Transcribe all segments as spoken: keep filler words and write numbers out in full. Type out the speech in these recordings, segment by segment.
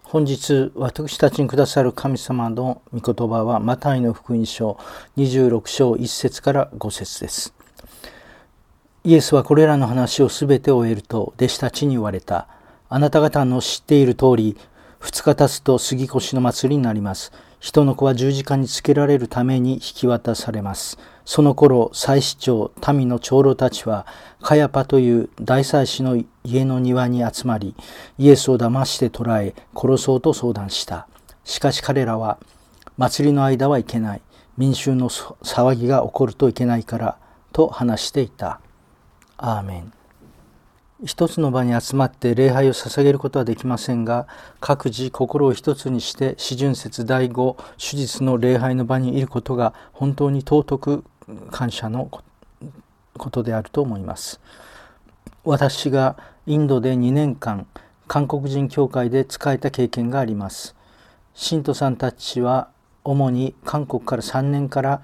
本日私たちにくださる神様の御言葉はマタイの福音書にじゅうろく章いち節からご節です。イエスはこれらの話をすべて終えると弟子たちに言われた。あなた方の知っている通り、二日経つと杉越の祭りになります。人の子は十字架につけられるために引き渡されます。その頃、祭司長、民の長老たちは、カヤパという大祭司の家の庭に集まり、イエスを騙して捕らえ、殺そうと相談した。しかし彼らは、祭りの間はいけない。民衆の騒ぎが起こるといけないから、と話していた。アーメン。一つの場に集まって礼拝を捧げることはできませんが、各自心を一つにして四旬節第五手術の礼拝の場にいることが本当に尊く感謝のことであると思います。私がインドでにねんかん韓国人教会で仕えた経験があります。信徒さんたちは主に韓国からさんねんから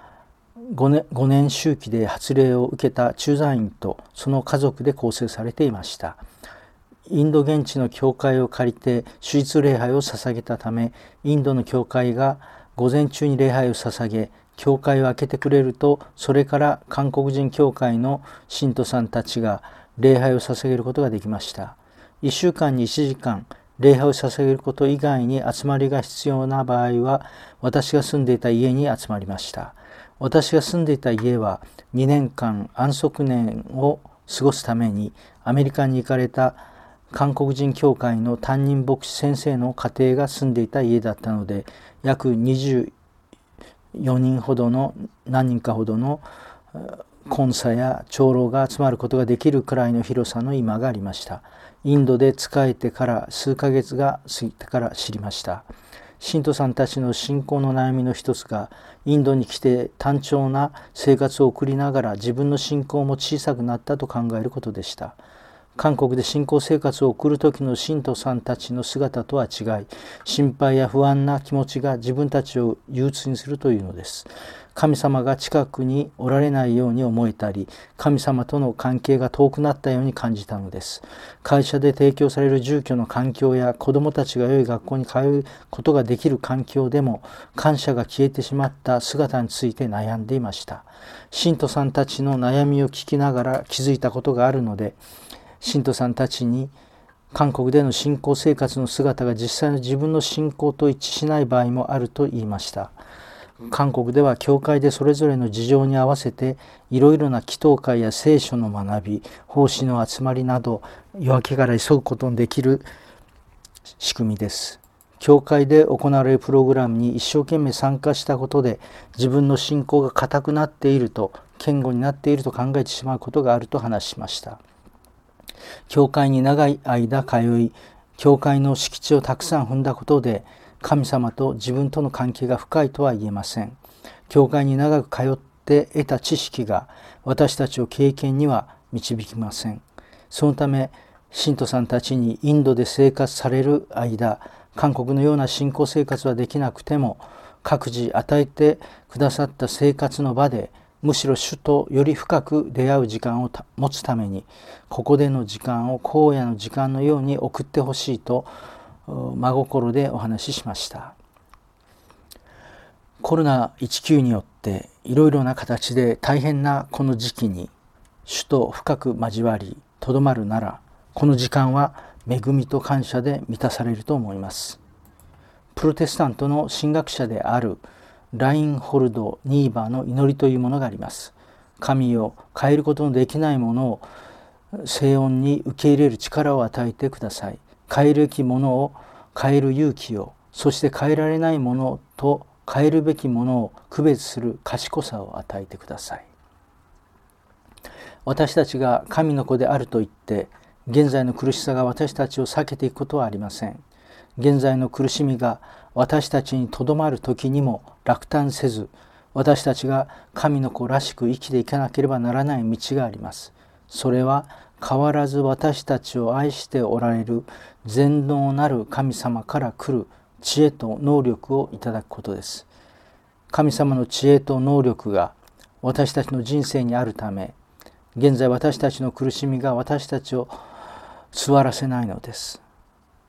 5年、ごねん周期で発令を受けた駐在員とその家族で構成されていました。インド現地の教会を借りて手術礼拝を捧げたため、インドの教会が午前中に礼拝を捧げ、教会を開けてくれると、それから韓国人教会の信徒さんたちが礼拝を捧げることができました。いっしゅうかんにいちじかん礼拝を捧げること以外に集まりが必要な場合は、私が住んでいた家に集まりました。私が住んでいた家はにねんかん安息年を過ごすためにアメリカに行かれた韓国人教会の担任牧師先生の家庭が住んでいた家だったので、約にじゅうよにんほどの何人かほどのコンサや長老が集まることができるくらいの広さの居間がありました。インドで仕えてから数ヶ月が過ぎてから知りました。信徒さんたちの信仰の悩みの一つが、インドに来て単調な生活を送りながら自分の信仰も小さくなったと考えることでした。韓国で信仰生活を送る時の信徒さんたちの姿とは違い、心配や不安な気持ちが自分たちを憂鬱にするというのです。神様が近くにおられないように思えたり、神様との関係が遠くなったように感じたのです。会社で提供される住居の環境や子どもたちが良い学校に通うことができる環境でも、感謝が消えてしまった姿について悩んでいました。信徒さんたちの悩みを聞きながら気づいたことがあるので、信徒さんたちに韓国での信仰生活の姿が実際の自分の信仰と一致しない場合もあると言いました。韓国では教会でそれぞれの事情に合わせていろいろな祈祷会や聖書の学び、奉仕の集まりなど夜明けから急ぐことのできる仕組みです。教会で行われるプログラムに一生懸命参加したことで自分の信仰が固くなっていると、堅固になっていると考えてしまうことがあると話しました。教会に長い間通い、教会の敷地をたくさん踏んだことで神様と自分との関係が深いとは言えません。教会に長く通って得た知識が私たちを経験には導きません。そのため信徒さんたちにインドで生活される間、韓国のような信仰生活はできなくても、各自与えてくださった生活の場でむしろ主とより深く出会う時間を持つために、ここでの時間を荒野の時間のように送ってほしいと真心でお話ししました。コロナじゅうきゅうによっていろいろな形で大変なこの時期に主と深く交わりとどまるなら、この時間は恵みと感謝で満たされると思います。プロテスタントの神学者であるラインホルド・ニーバーの祈りというものがあります。神を変えることのできないものを静音に受け入れる力を与えてください。変えるべきものを変える勇気を、そして変えられないものと変えるべきものを区別する賢さを与えてください。私たちが神の子であると言って現在の苦しさが私たちを避けていくことはありません。現在の苦しみが私たちにとどまる時にも落胆せず、私たちが神の子らしく生きていかなければならない道があります。それは変わらず私たちを愛しておられる全能なる神様から来る知恵と能力をいただくことです。神様の知恵と能力が私たちの人生にあるため、現在私たちの苦しみが私たちを座らせないのです。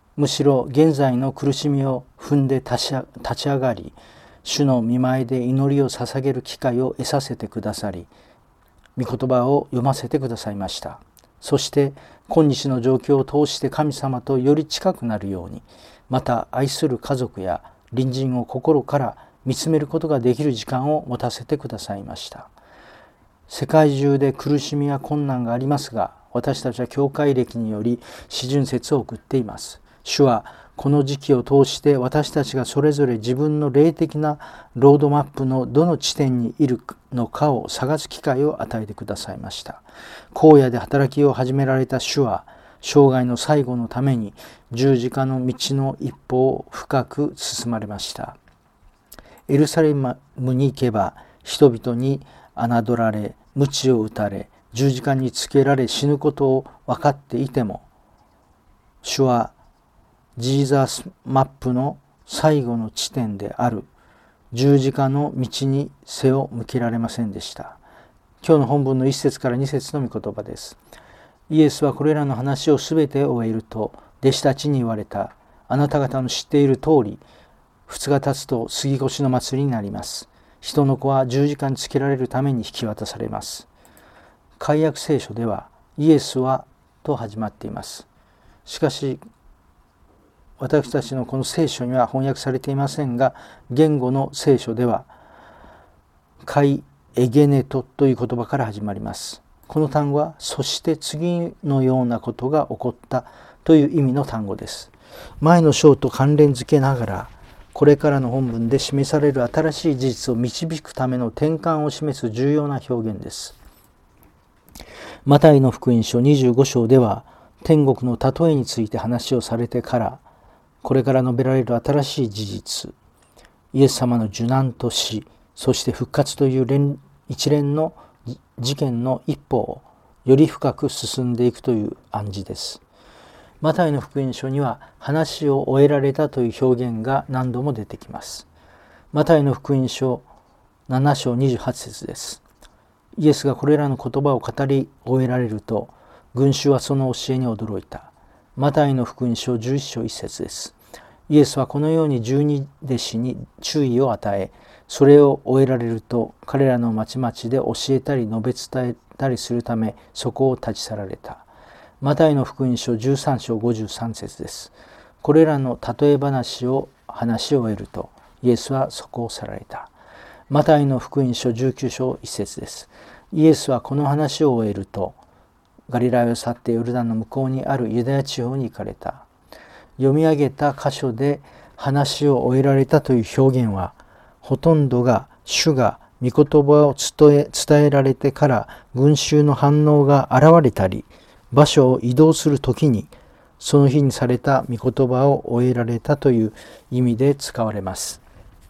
むしろ現在の苦しみを踏んで立ち立ち上がり、主の御前で祈りを捧げる機会を得させてくださり、御言葉を読ませてくださいました。そして今日の状況を通して神様とより近くなるように、また愛する家族や隣人を心から見つめることができる時間を持たせてくださいました。世界中で苦しみや困難がありますが、私たちは教会歴により四旬節を送っています。主はこの時期を通して私たちがそれぞれ自分の霊的なロードマップのどの地点にいるのかを探す機会を与えてくださいました。荒野で働きを始められた主は、生涯の最後のために十字架の道の一歩を深く進まれました。エルサレムに行けば人々に侮られ、鞭を打たれ、十字架につけられ死ぬことを分かっていても、主はジーザスマップの最後の地点である十字架の道に背を向けられませんでした。今日の本文の一節から二節の御言葉です。イエスはこれらの話をすべて終えると、弟子たちに言われた。あなた方の知っている通り、二日経つと杉越の祭りになります。人の子は十字架につけられるために引き渡されます。改訳聖書ではイエスはと始まっています。しかし私たちのこの聖書には翻訳されていませんが、言語の聖書ではカイエゲネトという言葉から始まります。この単語はそして次のようなことが起こったという意味の単語です。前の章と関連づけながら、これからの本文で示される新しい事実を導くための転換を示す重要な表現です。マタイの福音書にじゅうご章では、天国の例えについて話をされてから、これから述べられる新しい事実、イエス様の受難と死、そして復活という連一連の事件の一歩をより深く進んでいくという暗示です。マタイの福音書には話を終えられたという表現が何度も出てきます。マタイの福音書なな章にじゅうはち節です。イエスがこれらの言葉を語り終えられると、群衆はその教えに驚いた。マタイの福音書じゅういち章いち節です。イエスはこのように十二弟子に注意を与え、それを終えられると、彼らの町々で教えたり述べ伝えたりするため、そこを立ち去られた。マタイの福音書じゅうさん章ごじゅうさん節です。これらの例え話を話し終えると、イエスはそこを去られた。マタイの福音書じゅうきゅう章いち節です。イエスはこの話を終えると、ガリラヤを去ってヨルダンの向こうにあるユダヤ地方に行かれた。読み上げた箇所で話を終えられたという表現は、ほとんどが主が御言葉を伝え、伝えられてから群衆の反応が現れたり、場所を移動するときに、その日にされた御言葉を終えられたという意味で使われます。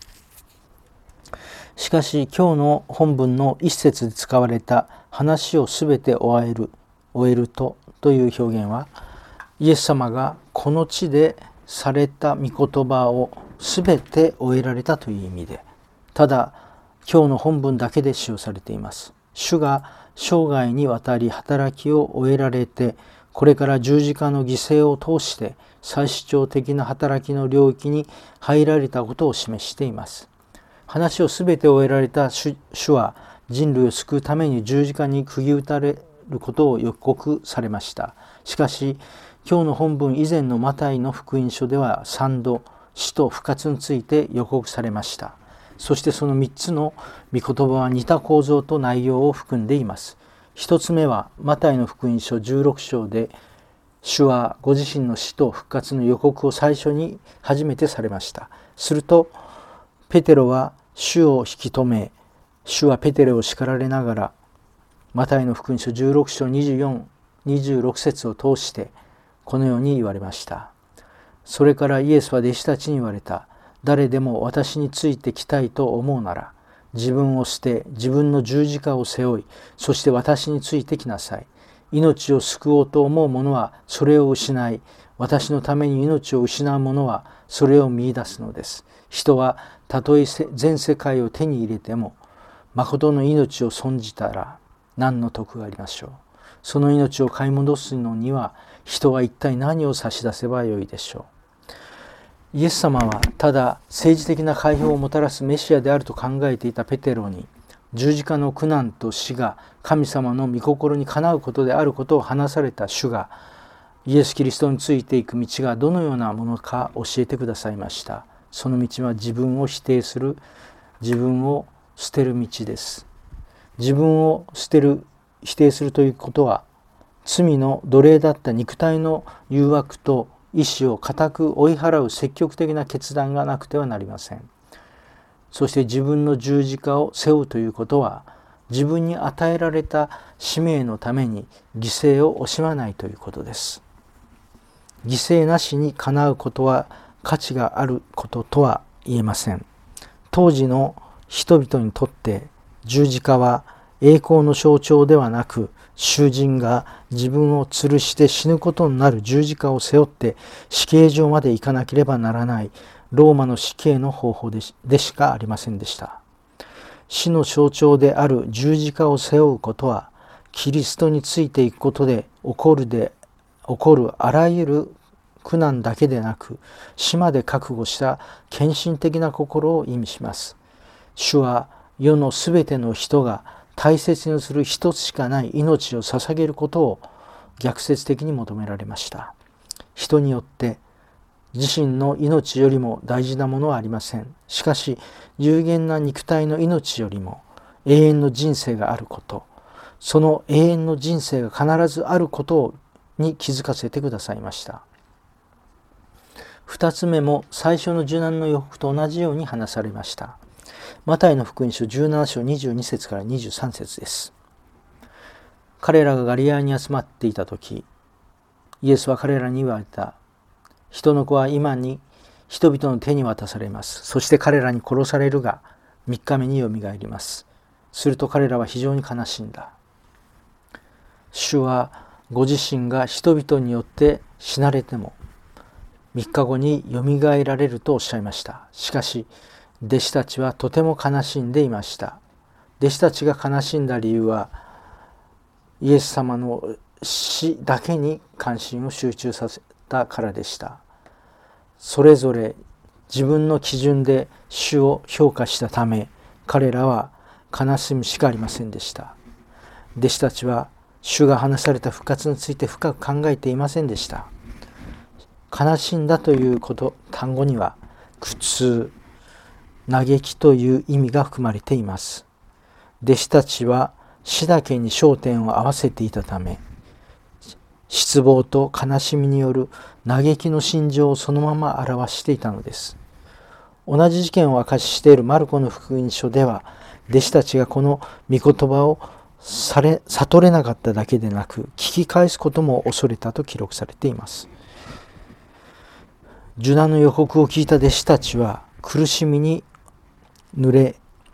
しかし今日の本文の一節で使われた話をすべて終える、終えるとという表現は、イエス様がこの地でされた御言葉をすべて終えられたという意味で、ただ今日の本文だけで使用されています。主が生涯にわたり働きを終えられて、これから十字架の犠牲を通して最主張的な働きの領域に入られたことを示しています。話をすべて終えられた 主, 主は人類を救うために十字架に釘打たれることを予告されました。しかし今日の本文以前のマタイの福音書ではさんど死と復活について予告されました。そしてそのみっつの御言葉は似た構造と内容を含んでいます。一つ目はマタイの福音書じゅうろく章で、主はご自身の死と復活の予告を最初に初めてされました。するとペテロは主を引き止め、主はペテロを叱られながら、マタイの福音書じゅうろく章にじゅうよん、にじゅうろく節を通してこのように言われました。それからイエスは弟子たちに言われた。誰でも私についてきたいと思うなら、自分を捨て、自分の十字架を背負い、そして私についてきなさい。命を救おうと思う者はそれを失い、私のために命を失う者はそれを見出すのです。人はたとえ全世界を手に入れても、誠の命を損じたら何の得がありましょう。その命を買い戻すのには、人は一体何を差し出せばよいでしょう。 イエス様はただ政治的な解放をもたらすメシアであると考えていたペテロに、十字架の苦難と死が神様の御心にかなうことであることを話された主が、イエス・キリストについていく道がどのようなものか教えてくださいました。その道は自分を否定する、自分を捨てる道です。自分を捨てる、否定するということは、罪の奴隷だった肉体の誘惑と意志を固く追い払う積極的な決断がなくてはなりません。そして自分の十字架を背負うということは、自分に与えられた使命のために犠牲を惜しまないということです。犠牲なしにかなうことは価値があることとは言えません。当時の人々にとって十字架は栄光の象徴ではなく、囚人が自分を吊るして死ぬことになる十字架を背負って死刑場まで行かなければならないローマの死刑の方法で し, でしかありませんでした。死の象徴である十字架を背負うことは、キリストについていくことで起こるで起こるあらゆる苦難だけでなく、死まで覚悟した献身的な心を意味します。主は世のすべての人が大切にする一つしかない命を捧げることを逆説的に求められました。人によって自身の命よりも大事なものはありません。しかし有限な肉体の命よりも永遠の人生があること、その永遠の人生が必ずあることに気づかせてくださいました。二つ目も最初の受難の予告と同じように話されました。マタイの福音書じゅうなな章にじゅうに節からにじゅうさん節です。彼らがガリラヤに集まっていたとき、イエスは彼らに言われた。人の子は今に人々の手に渡されます。そして彼らに殺されるが、三日目によみがえります。すると彼らは非常に悲しんだ。主はご自身が人々によって死なれても、三日後によみがえられるとおっしゃいました。しかし、弟子たちはとても悲しんでいました。弟子たちが悲しんだ理由は、イエス様の死だけに関心を集中させたからでした。それぞれ自分の基準で主を評価したため、彼らは悲しむしかありませんでした。弟子たちは主が話された復活について深く考えていませんでした。悲しんだということ、単語には苦痛、嘆きという意味が含まれています。弟子たちは死だけに焦点を合わせていたため、失望と悲しみによる嘆きの心情をそのまま表していたのです。同じ事件を明かししているマルコの福音書では、弟子たちがこの御言葉をされ悟れなかっただけでなく、聞き返すことも恐れたと記録されています。受難の予告を聞いた弟子たちは苦しみに濡れ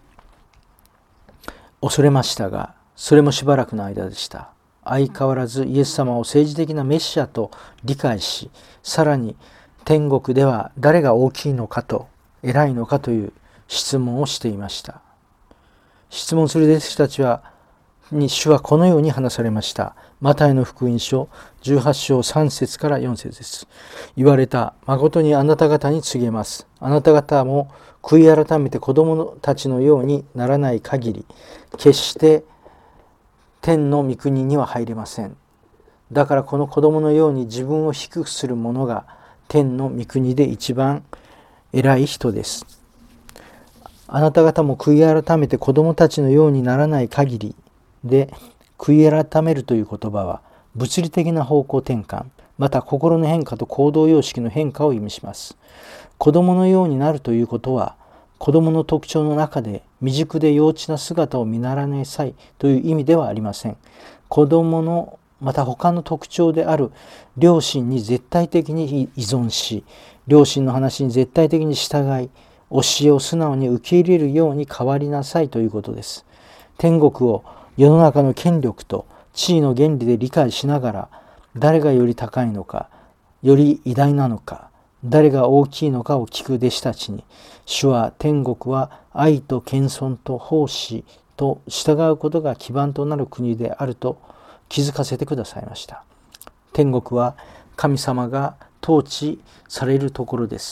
恐れましたが、それもしばらくの間でした。相変わらずイエス様を政治的なメシアと理解し、さらに天国では誰が大きいのかと偉いのかという質問をしていました。質問する弟子たちはに主はこのように話されました。マタイの福音書じゅうはち章さん節からよん節です。言われた。誠にあなた方に告げます。あなた方も悔い改めて子供たちのようにならない限り、決して天の御国には入れません。だからこの子供のように自分を低くする者が天の御国で一番偉い人です。あなた方も悔い改めて子供たちのようにならない限りで、悔い改めるという言葉は物理的な方向転換、また心の変化と行動様式の変化を意味します。子供のようになるということは、子供の特徴の中で未熟で幼稚な姿を見習いなさいという意味ではありません。子供のまた他の特徴である両親に絶対的に依存し、両親の話に絶対的に従い、教えを素直に受け入れるように変わりなさいということです。天国を世の中の権力と地位の原理で理解しながら、誰がより高いのか、より偉大なのか、誰が大きいのかを聞く弟子たちに、主は天国は愛と謙遜と奉仕と従うことが基盤となる国であると気づかせてくださいました。天国は神様が統治されるところです。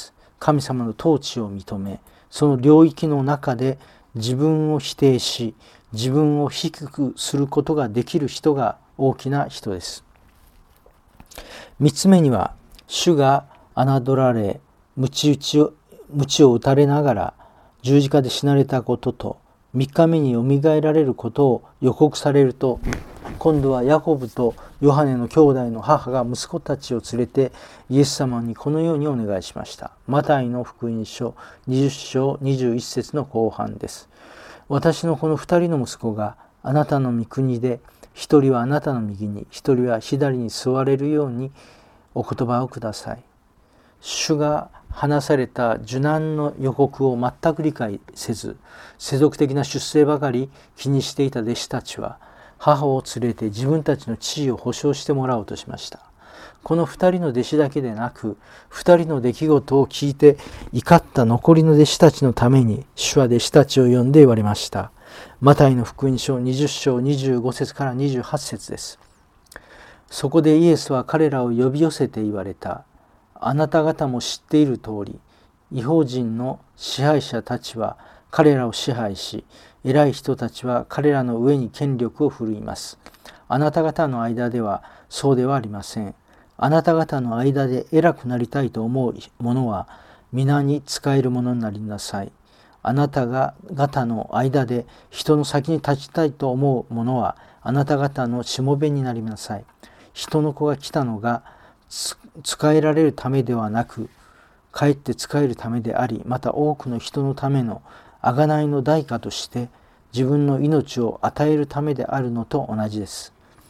神様の統治を認め、その領域の中で自分を否定し、自分を低くすることができる人が大きな人です。三つ目には、主が侮られ、鞭打ちを、鞭を打たれながら十字架で死なれたことと、三日目によみがえられることを予告されると、今度はヤコブとヨハネの兄弟の母が息子たちを連れてイエス様にこのようにお願いしました。マタイの福音書にじゅっ章にじゅういち節の後半です。私のこの二人の息子があなたの御国で、一人はあなたの右に、一人は左に座れるようにお言葉をください。主が話された受難の予告を全く理解せず、世俗的な出世ばかり気にしていた弟子たちは、母を連れて自分たちの地位を保証してもらおうとしました。この二人の弟子だけでなく、二人の出来事を聞いて怒った残りの弟子たちのために、主は弟子たちを呼んで言われました。マタイの福音書にじゅっ章にじゅうご節からにじゅうはち節です。そこでイエスは彼らを呼び寄せて言われた。あなた方も知っている通り、異邦人の支配者たちは彼らを支配し、偉い人たちは彼らの上に権力を振るいます。あなた方の間ではそうではありません。あなた方の間で偉くなりたいと思う者は皆に仕える者になりなさい。あなた方の間で人の先に立ちたいと思う者はあなた方のしもべになりなさい。人の子が来たのが仕えられるためではなく、かえって仕えるためであり、また多くの人のための贖いの代価として自分の命を与えるためであるのと同じです。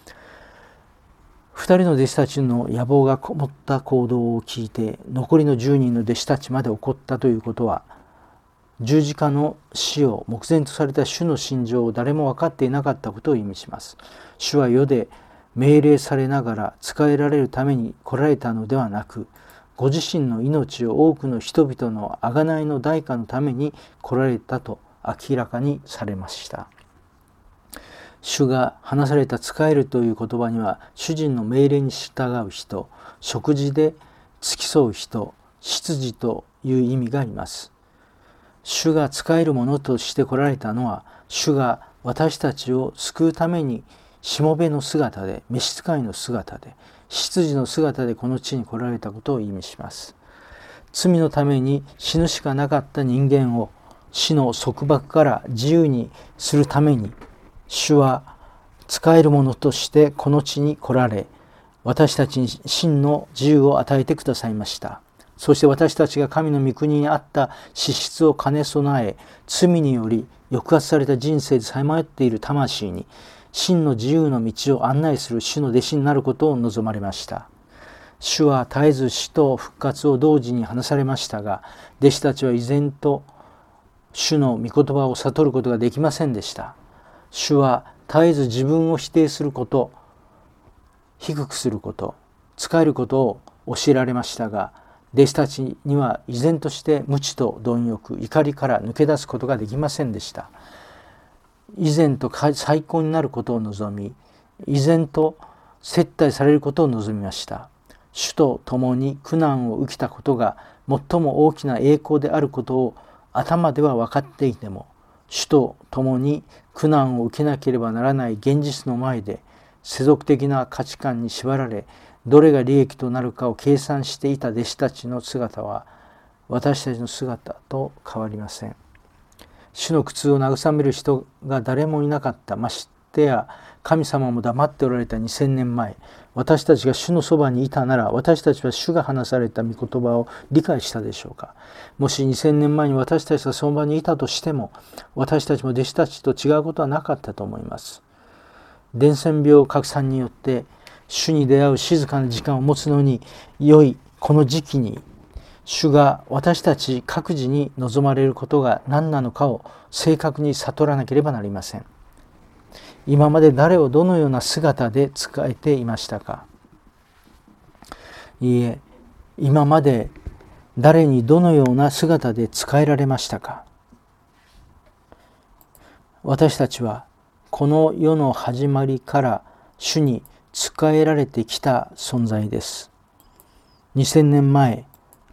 二人の弟子たちの野望がこもった行動を聞いて、残りの十人の弟子たちまで怒ったということは、十字架の死を目前とされた主の心情を誰も分かっていなかったことを意味します。主は世で命令されながら仕えられるために来られたのではなく、ご自身の命を多くの人々の贖いの代価のために来られたと明らかにされました。主が話された仕えるという言葉には、主人の命令に従う人、食事で付き添う人、執事という意味があります。主が仕えるものとして来られたのは、主が私たちを救うためにしもべの姿で、召使いの姿で、執事の姿でこの地に来られたことを意味します。罪のために死ぬしかなかった人間を死の束縛から自由にするために、主は使えるものとしてこの地に来られ、私たちに真の自由を与えてくださいました。そして私たちが神の御国にあった資質を兼ね備え、罪により抑圧された人生でさまよっている魂に、真の自由の道を案内する主の弟子になることを望まれました。主は絶えず死と復活を同時に話されましたが、弟子たちは依然と主の御言葉を悟ることができませんでした。主は絶えず自分を否定すること、低くすること、仕えることを教えられましたが、弟子たちには依然として無知と貪欲、怒りから抜け出すことができませんでした。以前と最高になることを望み、依然と接待されることを望みました。主と共に苦難を受けたことが最も大きな栄光であることを頭では分かっていても、主と共に苦難を受けなければならない現実の前で、世俗的な価値観に縛られ、どれが利益となるかを計算していた弟子たちの姿は、私たちの姿と変わりません。主の苦痛を慰める人が誰もいなかった。ましてや神様も黙っておられたにせんねんまえ、私たちが主のそばにいたなら、私たちは主が話された御言葉を理解したでしょうか。もしにせんねんまえに私たちがその場にいたとしても、私たちも弟子たちと違うことはなかったと思います。伝染病拡散によって主に出会う静かな時間を持つのに良いこの時期に、主が私たち各自に望まれることが何なのかを正確に悟らなければなりません。今まで誰をどのような姿で仕えていましたか。いいえ、今まで誰にどのような姿で仕えられましたか。私たちはこの世の始まりから主に仕えられてきた存在です。にせんねんまえ、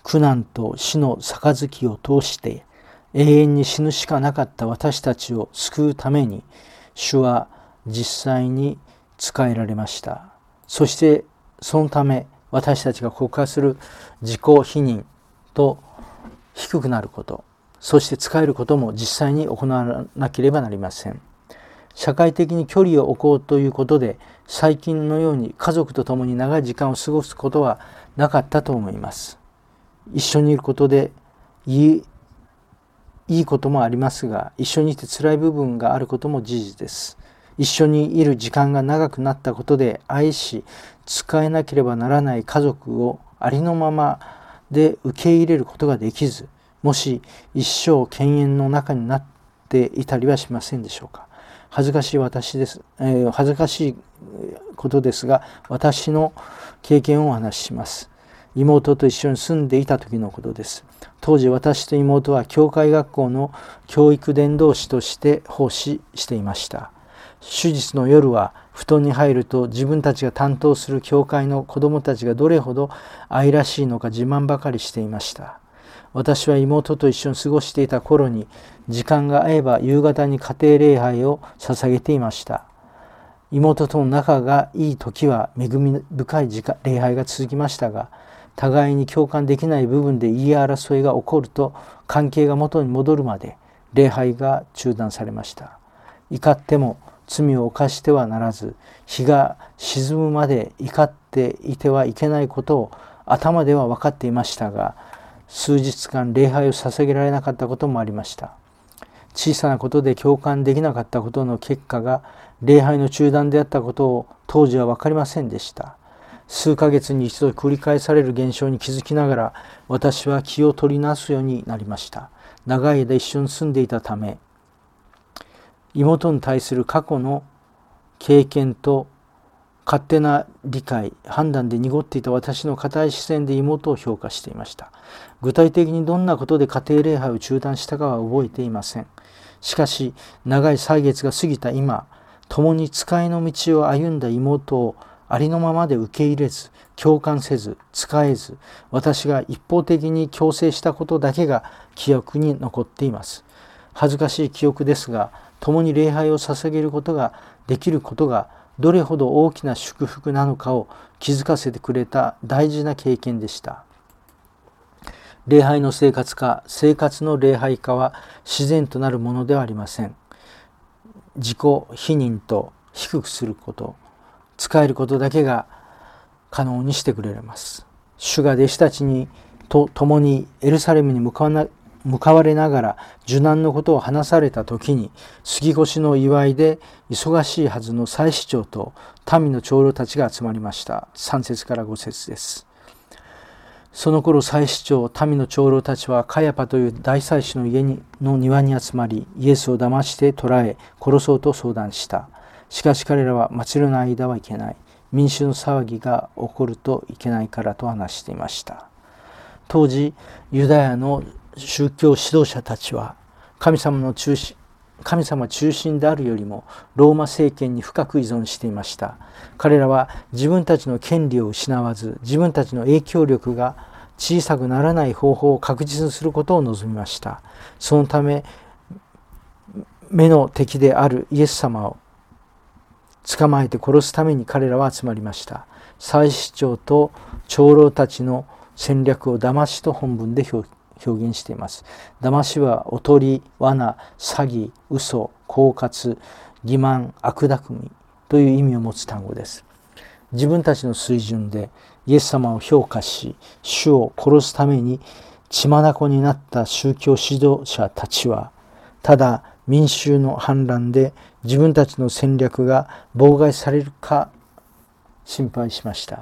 苦難と死の杯を通して永遠に死ぬしかなかった私たちを救うために、主は実際に仕えられました。そしてそのため私たちが告発する自己否認と低くなること、そして仕えることも実際に行わなければなりません。社会的に距離を置こうということで、最近のように家族と共に長い時間を過ごすことはなかったと思います。一緒にいることでいい、いいこともありますが、一緒にいて辛い部分があることも事実です。一緒にいる時間が長くなったことで、愛し使えなければならない家族をありのままで受け入れることができず、もし一生犬猿の中になっていたりはしませんでしょうか。恥ずかしい私です、えー、恥ずかしいことですが、私の経験をお話しします。妹と一緒に住んでいた時のことです。当時私と妹は教会学校の教育伝道師として奉仕していました。主日の夜は布団に入ると、自分たちが担当する教会の子供たちがどれほど愛らしいのか自慢ばかりしていました。私は妹と一緒に過ごしていた頃に、時間が合えば夕方に家庭礼拝を捧げていました。妹との仲がいい時は恵み深い時間礼拝が続きましたが、互いに共感できない部分で言い争いが起こると、関係が元に戻るまで礼拝が中断されました。怒っても罪を犯してはならず、日が沈むまで怒っていてはいけないことを頭では分かっていましたが、数日間礼拝を捧げられなかったこともありました。小さなことで共感できなかったことの結果が礼拝の中断であったことを当時は分かりませんでした。数ヶ月に一度繰り返される現象に気づきながら、私は気を取り直すようになりました。長い間一緒に住んでいたため、妹に対する過去の経験と勝手な理解、判断で濁っていた私の固い視線で妹を評価していました。具体的にどんなことで家庭礼拝を中断したかは覚えていません。しかし、長い歳月が過ぎた今、共に使いの道を歩んだ妹をありのままで受け入れず、共感せず、使えず、私が一方的に強制したことだけが記憶に残っています。恥ずかしい記憶ですが、共に礼拝を捧げることができることがどれほど大きな祝福なのかを気づかせてくれた大事な経験でした。礼拝の生活化、生活の礼拝化は自然となるものではありません。自己否認と低くすること、使えることだけが可能にしてくれます。主が弟子たちにと共にエルサレムに向かわな向かわれながら受難のことを話された時に、杉越の祝いで忙しいはずの祭司長と民の長老たちが集まりました。さん節からご節です。その頃祭司長、民の長老たちはカヤパという大祭司の家にの庭に集まり、イエスを騙して捕らえ殺そうと相談した。しかし彼らは祭りの間はいけない。民衆の騒ぎが起こるといけないからと話していました。当時、ユダヤの宗教指導者たちは神様の中心、神様中心であるよりもローマ政権に深く依存していました。彼らは自分たちの権利を失わず、自分たちの影響力が小さくならない方法を確実にすることを望みました。そのため、目の敵であるイエス様を捕まえて殺すために彼らは集まりました。祭司長と長老たちの戦略を騙しと本文で表表現しています。騙しはおとり、罠、詐欺、嘘、狡猾、欺瞞、悪巧みという意味を持つ単語です。自分たちの水準でイエス様を評価し、主を殺すために血眼になった宗教指導者たちは、ただ民衆の反乱で自分たちの戦略が妨害されるか心配しました。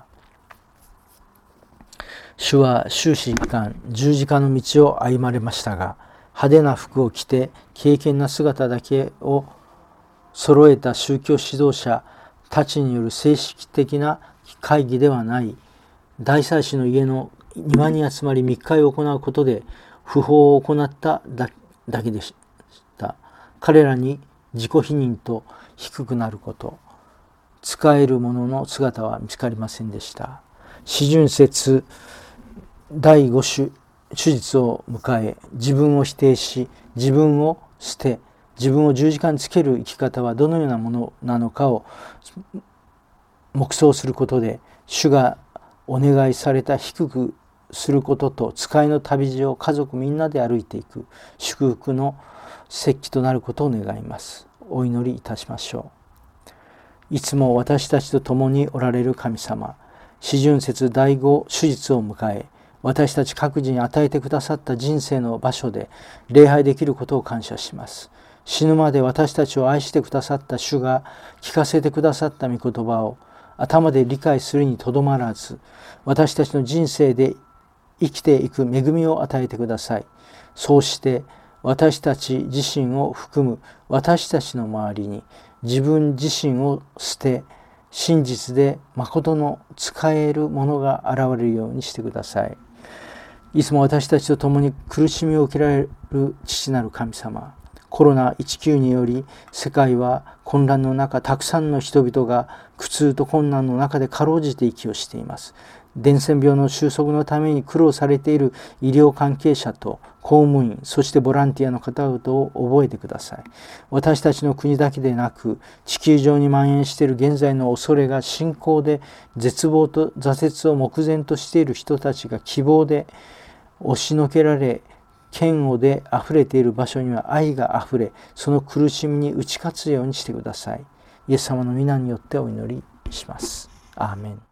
主は終始一貫十字架の道を歩まれましたが、派手な服を着て敬虔な姿だけを揃えた宗教指導者たちによる正式的な会議ではない、大祭司の家の庭に集まり密会を行うことで不法を行っただけでした。彼らに自己否認と低くなること、使える者の姿は見つかりませんでした。四旬節第五種手術を迎え、自分を否定し、自分を捨て、自分を十字架につける生き方はどのようなものなのかを黙想することで、主がお願いされた低くすることと使いの旅路を家族みんなで歩いていく祝福の節期となることを願います。お祈りいたしましょう。いつも私たちと共におられる神様、四旬節第五手術を迎え、私たち各自に与えてくださった人生の場所で礼拝できることを感謝します。死ぬまで私たちを愛してくださった主が聞かせてくださった御言葉を頭で理解するにとどまらず、私たちの人生で生きていく恵みを与えてください。そうして私たち自身を含む私たちの周りに自分自身を捨て、真実で誠の使えるものが現れるようにしてください。いつも私たちと共に苦しみを受けられる父なる神様、コロナじゅうきゅうにより世界は混乱の中、たくさんの人々が苦痛と困難の中でかろうじて息をしています。伝染病の収束のために苦労されている医療関係者と公務員、そしてボランティアの方々を覚えてください。私たちの国だけでなく、地球上に蔓延している現在の恐れが信仰で絶望と挫折を目前としている人たちが希望で押しのけられ、嫌悪であふれている場所には愛があふれ、その苦しみに打ち勝つようにしてください。イエス様の皆によってお祈りします。アーメン。